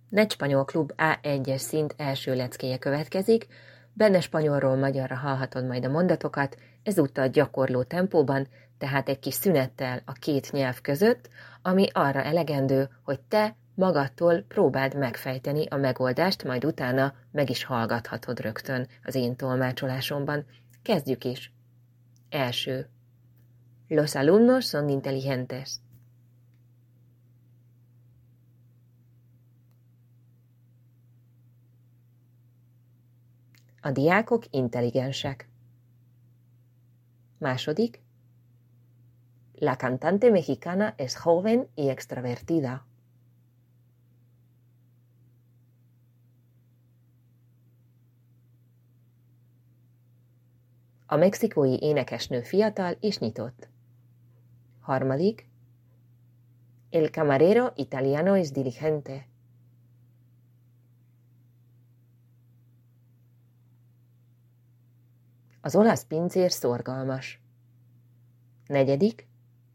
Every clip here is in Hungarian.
Net Spanyol Klub A1-es szint első leckéje következik, benne spanyolról magyarra hallhatod majd a mondatokat, ezúttal gyakorló tempóban, tehát egy kis szünettel a két nyelv között, ami arra elegendő, hogy te magadtól próbáld megfejteni a megoldást, majd utána meg is hallgathatod rögtön az én tolmácsolásomban. Kezdjük is! Első. Los alumnos son inteligentes. A diákok intelligensek. Második. La cantante mexicana es joven y extravertida. A mexikói énekesnő fiatal és nyitott. Harmadik. El camarero italiano es diligente. Az olasz pincér szorgalmas. Negyedik.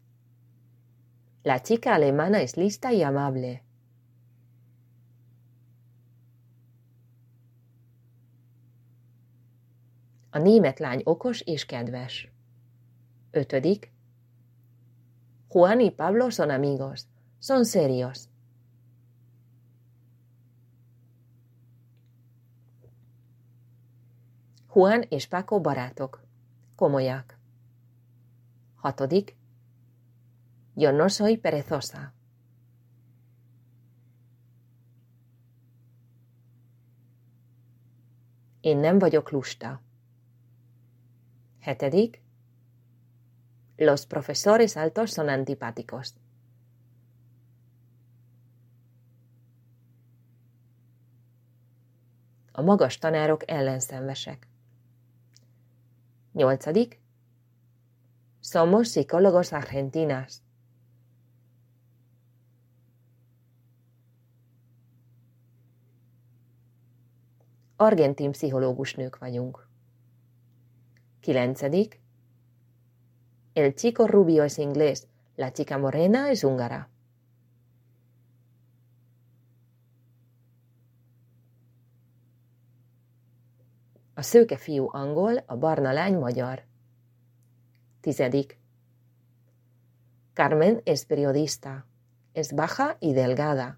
La chica alemana es lista y amable. A német lány okos és kedves. Ötödik. Juan y Pablo son amigos. Son serios. Juan és Paco barátok. Komolyak. Hatodik. Yo no soy perezosa. Én nem vagyok lusta. Hetedik. Los profesores altos son antipáticos. A magas tanárok ellenszenvesek. Nyolcadik. Somos psicólogos argentinas. Argentin pszichológus nők vagyunk. Kilencedik. El chico rubio es inglés, la chica morena es húngara. A szőke fiú angol, a barna lány magyar. Tizedik. Carmen es periodista, es baja y delgada.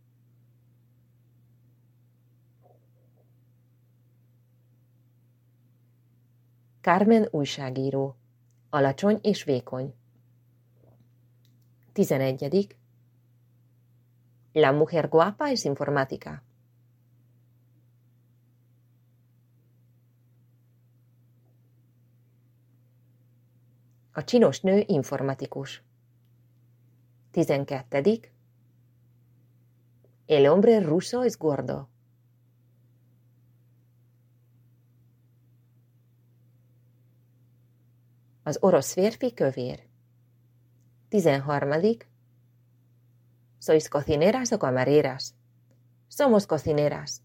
Carmen újságíró, alacsony és vékony. 11. La mujer guapa es informática. A csinos nő informatikus. 12. El hombre ruso es gordo. Az orosz férfi kövér. 13. Sois cocineras o camareras? Somos cocineras.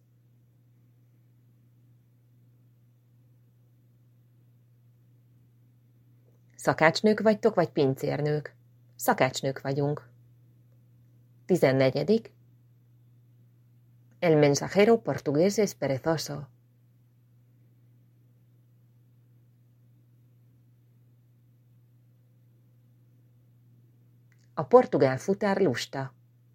Szakácsnők vagytok, vagy pincérnők? Szakácsnők vagyunk. 14. El mensajero portugués es perezoso. A portugál futár lusta.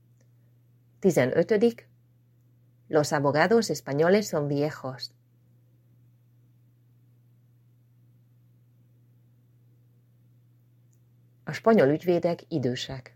15. Los abogados españoles son viejos. A spanyol ügyvédek idősek.